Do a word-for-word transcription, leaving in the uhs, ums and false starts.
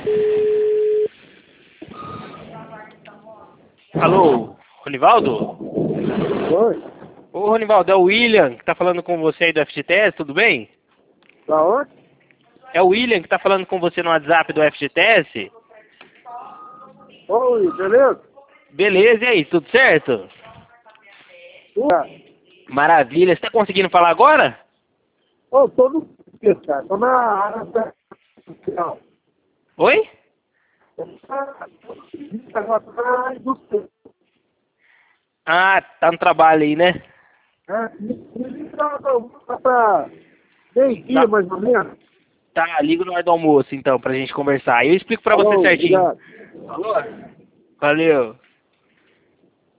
Alô, Ronivaldo? Oi? Ô, Ronivaldo, é o William que tá falando com você aí do F G T S, tudo bem? Da onde? É o William que tá falando com você no WhatsApp do F G T S? Oi, beleza? Beleza, e aí, tudo certo? Ué. Maravilha, você tá conseguindo falar agora? Ô, tô no... cara. Tô na área da... Oi? Agora tô na área do... Ah, tá no trabalho aí, né? É, me me liga pra... pra... meio-dia, Tá, mais ou menos. tá, liga na hora do almoço então, pra gente conversar. Eu explico pra você Alô, certinho. obrigado. Alô? Valeu.